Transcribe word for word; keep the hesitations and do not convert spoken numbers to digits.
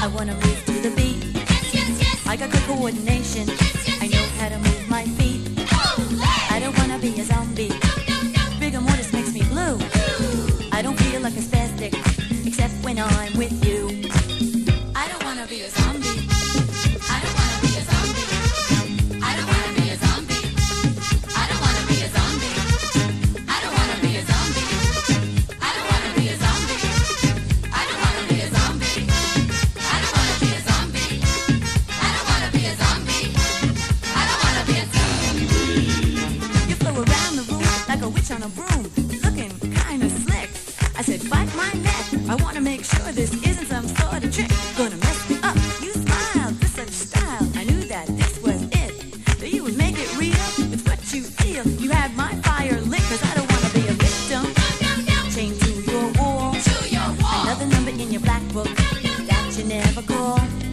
I wanna move to the beat. Yes, yes, yes. I got good coordination. Yes, yes, I know yes. how to move my feet. Olé! I don't wanna be a zombie. No, no, no. Rigor mortis makes me blue. Ooh. I don't feel like a spastic, except when I'm with you. I don't wanna be a zombie. I don't wanna be a zombie. I don't wanna be a zombie. I don't wanna be a zombie. I don't wanna be a zombie. I don't wanna be a zombie. I don't wanna be a zombie. I don't wanna be a zombie. I don't wanna be a zombie. I don't wanna be a zombie. You flow around the room like a witch on a broom, looking kinda slick. I said, bite my neck. I wanna make sure this isn't some sort of trick. Gonna mess me up. You smiled with such style. I knew that this was it. That you would make it real. It's what you feel. You had my fire lit, cause I don't wanna be a victim. No, no, no. Chained to your wall. To your wall. Another number in your black book that you never call.